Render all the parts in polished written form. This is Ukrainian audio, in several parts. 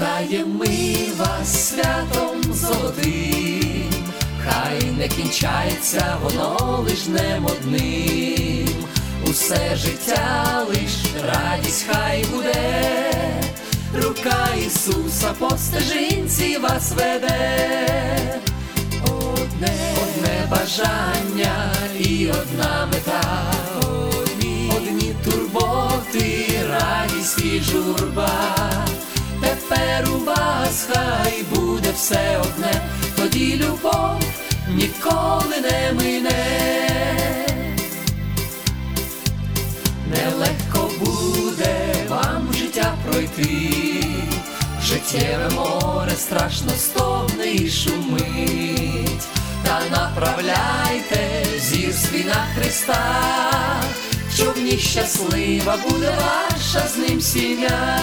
Вітаємо ми вас святом золотим, хай не кінчається воно лиш днем одним. Усе життя лиш радість хай буде, рука Ісуса по стежинці вас веде. Одне бажання і одна мета, одні турботи, радість і журба. Тепер у вас хай буде все одне, тоді любов ніколи не мине. Нелегко буде вам життя пройти, життєве море страшно стогне і шумить. Та направляйте зір свій на Христа, щоб в ній щаслива буде ваша з ним сім'я.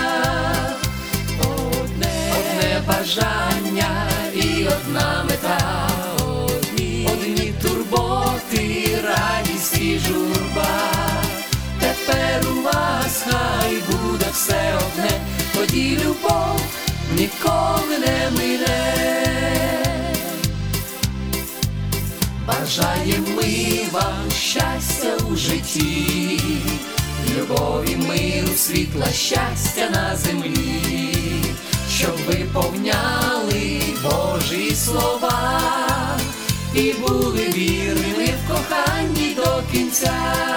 Одне бажання і одна мета, одні турботи, радість і журба. Тепер у вас хай буде все одне, тоді любов ніколи не мине. Бажаємо ми вам щастя у житті, любові, миру, світла, щастя на землі, щоб ви повняли Божі слова і були вірними в коханні до кінця.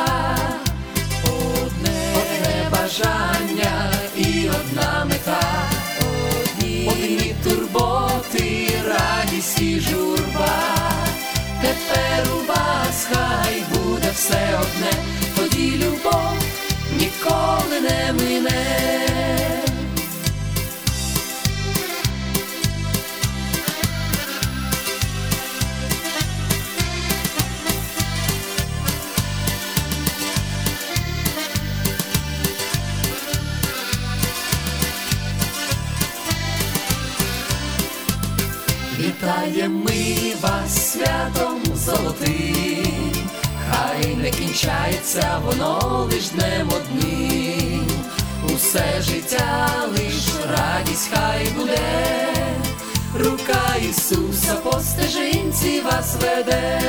Одне бажання і одна мета, одні турботи, радість і журба. Тепер у вас хай буде все одне, тоді любов ніколи не мине. Вітаємо ми вас святом золотим, хай не кінчається воно лиш днем одним. Усе життя лиш радість хай буде, рука Ісуса по стежинці вас веде.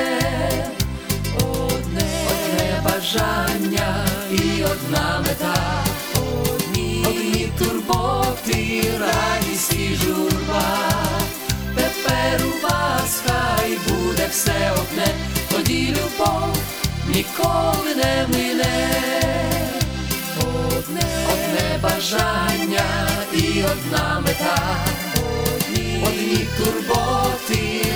Одне бажання і одна мета, одні турботи, радість і журба. Тепер у вас хай буде все одне, тоді любов ніколи не мине. Одне бажання і одна мета, одні турботи,